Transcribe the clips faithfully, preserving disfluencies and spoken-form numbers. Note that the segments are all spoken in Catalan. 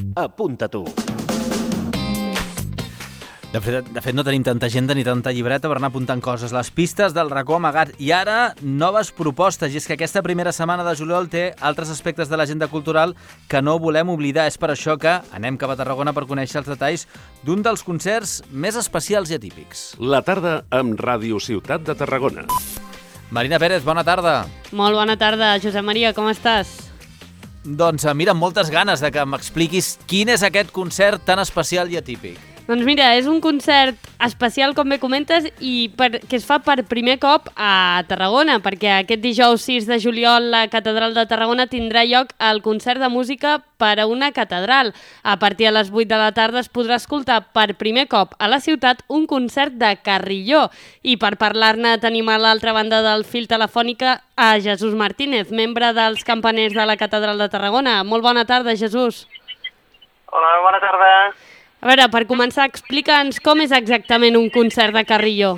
Apunta tu. De fet, de fet, no tenim tanta agenda ni tanta llibreta per anar apuntant coses. Les pistes del racó amagat. I ara, noves propostes. I és que aquesta primera setmana de juliol té altres aspectes de l'agenda cultural que no volem oblidar. És per això que anem cap a Tarragona per conèixer els detalls d'un dels concerts més especials i atípics. La tarda amb Ràdio Ciutat de Tarragona. Marina Pérez, bona tarda. Molt bona tarda, Josep Maria, com estàs? Doncs mira, amb moltes ganes de que m'expliquis quin és aquest concert tan especial i atípic. Doncs mira, és un concert especial, com bé comentes, i per, que es fa per primer cop a Tarragona, perquè aquest dijous sis de juliol la Catedral de Tarragona tindrà lloc el concert de música per a una catedral. A partir de les vuit de la tarda es podrà escoltar per primer cop a la ciutat un concert de Carilló. I per parlar-ne tenim a l'altra banda del fil telefònic a Jesús Martínez, membre dels campaners de la Catedral de Tarragona. Molt bona tarda, Jesús. Hola, bona tarda. A veure, per començar, explica'ns com és exactament un concert de Carilló.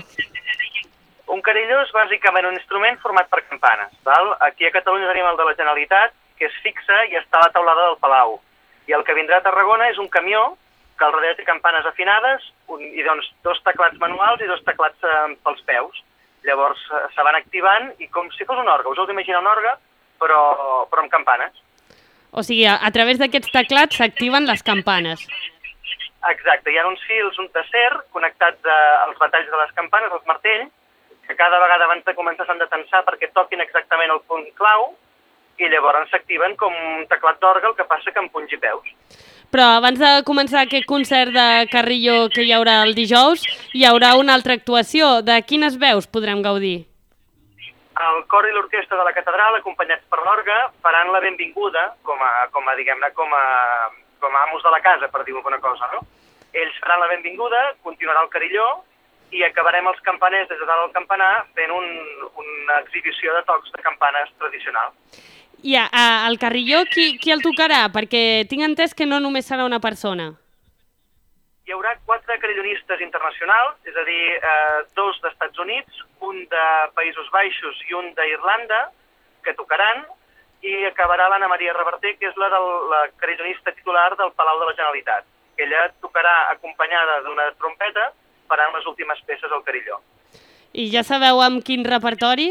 Un carilló és bàsicament un instrument format per campanes. Val? Aquí a Catalunya tenim el de la Generalitat, que és fixe i està a la teulada del Palau. I el que vindrà a Tarragona és un camió que al darrere té campanes afinades un, i doncs dos teclats manuals i dos teclats eh, pels peus. Llavors eh, se van activant i com si fos un orgue. Us heu d'imaginar un orgue, però, però amb campanes. O sigui, a, a través d'aquests teclats s'activen les campanes. Exacte, hi ha uns fils d'acer connectats a- als batalls de les campanes, als martells, que cada vegada abans de començar s'han de tensar perquè toquin exactament el punt clau i llavors s'activen com un teclat d'orgue, el que passa que amb punys i peus. Però abans de començar aquest concert de Carilló que hi haurà el dijous, hi haurà una altra actuació. De quines veus podrem gaudir? El cor i l'orquestra de la catedral, acompanyats per l'orgue, faran la benvinguda com a, com a diguem-ne, com a, com a amos de la casa, per dir alguna cosa, no? Ells faran la benvinguda, continuarà el carilló i acabarem els campaners des de dalt del campanar fent un, una exhibició de tocs de campanes tradicional. I a, a, el Carilló, qui, qui el tocarà? Perquè tinc entès que no només serà una persona. Hi haurà quatre carillonistes internacionals, és a dir, eh, dos d'Estats Units, un de Països Baixos i un d'Irlanda, que tocaran, i acabarà l'Anna Maria Reverter, que és la, del, la carillonista titular del Palau de la Generalitat. Ella tocarà acompanyada d'una trompeta, faran les últimes peces al carilló. I ja sabeu amb quin repertori?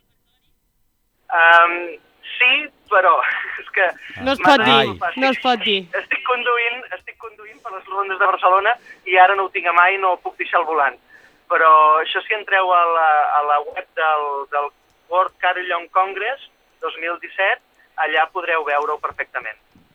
Um, sí, però és que... No es m'ha pot de dir, disculpar, no es pot dir. Estic conduint, estic conduint per les rondes de Barcelona i ara no ho tinc a mà i no puc deixar el volant. Però això si entreu a la, a la web del, del World Carillon Congress dos mil disset, allà podreu veure-ho perfectament.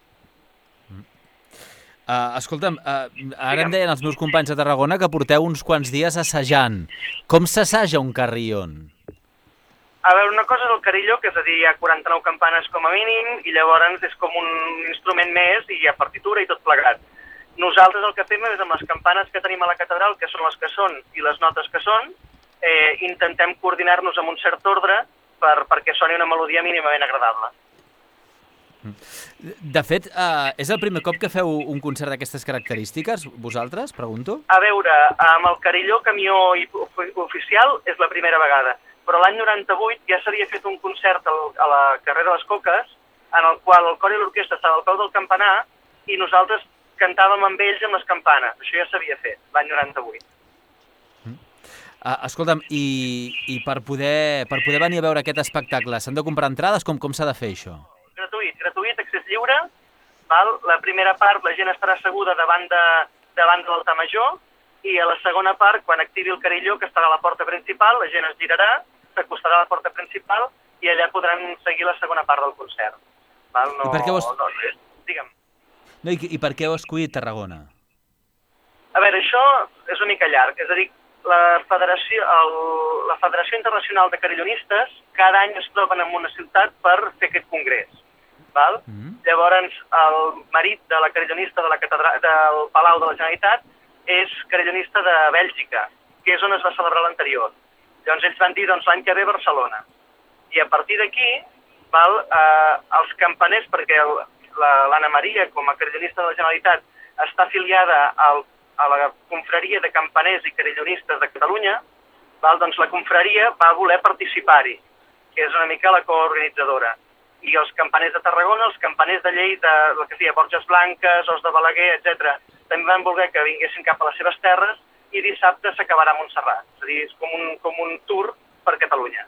Uh, escolta'm, uh, ara em deien els meus companys de Tarragona que porteu uns quants dies assajant. Com s'assaja un carillon? A veure, una cosa és el carilló, que és a dir, hi ha quaranta-nou campanes com a mínim, i llavors és com un instrument més, i hi ha partitura i tot plegat. Nosaltres el que fem és amb les campanes que tenim a la catedral, que són les que són i les notes que són, eh, intentem coordinar-nos amb un cert ordre per, perquè soni una melodia mínimament agradable. De fet, uh, és el primer cop que feu un concert d'aquestes característiques, vosaltres, pregunto? A veure, amb el carilló camió i oficial és la primera vegada, però l'any noranta-vuit ja s'havia fet un concert al, a la carrer de les Coques, en el qual el cor i l'orquestra estava al peu del campanar i nosaltres cantàvem amb ells amb les campanes. Això ja s'havia fet, l'any noranta-vuit. Uh, escolta'm, i, i per, poder, per poder venir a veure aquest espectacle, s'han de comprar entrades? Com, com s'ha de fer això? Gratuït, gratuït, accés lliure. Val? La primera part la gent estarà asseguda davant de, davant de l'altar major i a la segona part, quan activi el carilló, que estarà a la porta principal, la gent es girarà, s'acostarà a la porta principal i allà podran seguir la segona part del concert. Val? No, I per què ho has... no, digue'm. No, i, I per què heu escollit Tarragona? A veure, això és una mica llarg. És a dir, la Federació, el, la Federació Internacional de Carillonistes cada any es troben en una ciutat per fer aquest congrés. Val? Mm. Llavors, el marit de la carillonista de la catedral, del Palau de la Generalitat és carillonista de Bèlgica, que és on es va celebrar l'anterior. Llavors ells van dir, doncs l'any que ve Barcelona. I a partir d'aquí, val, eh, els campaners, perquè l'Anna Maria, com a carillonista de la Generalitat, està afiliada al, a la confraria de campaners i carillonistes de Catalunya, val, doncs la confraria va voler participar-hi, que és una mica la coorganitzadora. i els campaners de Tarragona, els campaners de Lleida, el que es deia Borges Blanques, Os de Balaguer, etcètera, també van voler que vinguessin cap a les seves terres i dissabte s'acabarà a Montserrat. És a dir, és com un, com un tour per Catalunya.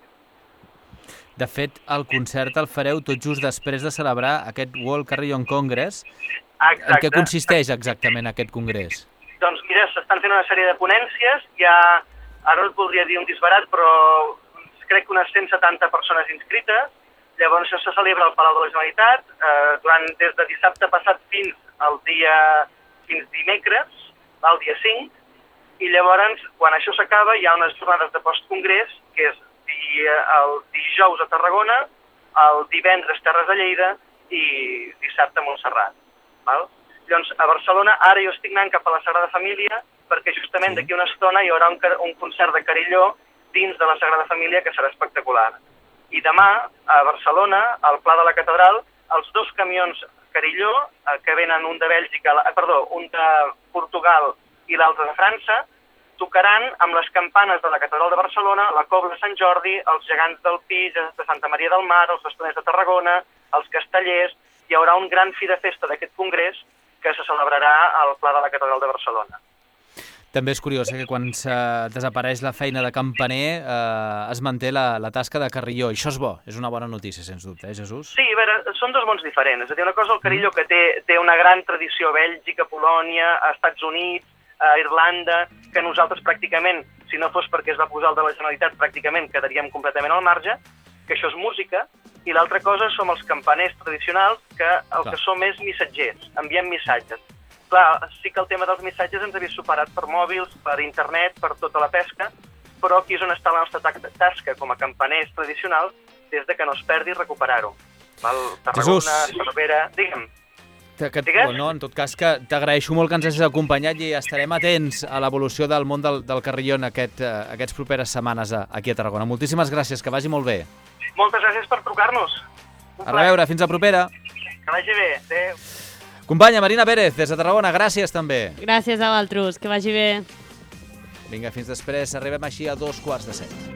De fet, el concert el fareu tot just després de celebrar aquest World Carillon Congress. Exacte. En què consisteix exactament aquest congrés? Doncs mira, s'estan fent una sèrie de ponències, ja, ara no et podria dir un disbarat, però crec que unes cent setanta persones inscrites. Llavors això se celebra al Palau de la Generalitat, eh, durant, des de dissabte passat fins al dia, fins dimecres, el dia cinc, i llavors, quan això s'acaba, hi ha unes jornades de postcongrés, que és dia, el dijous a Tarragona, el divendres Terres de Lleida i dissabte a Montserrat. Val? Llavors, a Barcelona, ara jo estic anant cap a la Sagrada Família, perquè justament d'aquí una estona hi haurà un, un concert de carilló dins de la Sagrada Família que serà espectacular. I demà, a Barcelona, al Pla de la Catedral, els dos camions carilló, eh, que venen un de Bèlgica, eh, perdó, un de Portugal i l'altre de França, tocaran amb les campanes de la Catedral de Barcelona, la Cobla de Sant Jordi, els gegants del Pi, de Santa Maria del Mar, els bastoners de Tarragona, els castellers. Hi haurà un gran fi de festa d'aquest congrés que se celebrarà al Pla de la Catedral de Barcelona. També és curiós eh, que quan desapareix la feina de campaner eh, es manté la, la tasca de carilló. I això és bo, és una bona notícia, sens dubte, eh, Jesús? Sí, a veure, són dos mons diferents. És a dir, una cosa el carilló que té, té una gran tradició a Bèlgica, a Polònia, a Estats Units, a Irlanda, que nosaltres pràcticament, si no fos perquè es va posar el de la Generalitat, pràcticament quedaríem completament al marge, que això és música, i l'altra cosa som els campaners tradicionals, que el Clar. que som és missatgers, enviem missatges. Clar, sí que el tema dels missatges ens havia superat per mòbils, per internet, per tota la pesca, però aquí és on està la nostra tasca com a campaners tradicionals, des de que no es perdi recuperar-ho. Val? Tarragona, Cervera... Digue'm. Que, no, en tot cas, que t'agraeixo molt que ens hagis acompanyat i estarem atents a l'evolució del món del, del carilló en aquest, uh, aquestes properes setmanes a, aquí a Tarragona. Moltíssimes gràcies, que vagi molt bé. Moltes gràcies per trucar-nos. A reveure, fins a propera. Que vagi bé. Adéu. Companya Marina Pérez, des de Tarragona, gràcies també. Gràcies a vosaltres, que vagi bé. Vinga, fins després, arribem així a dos quarts de set.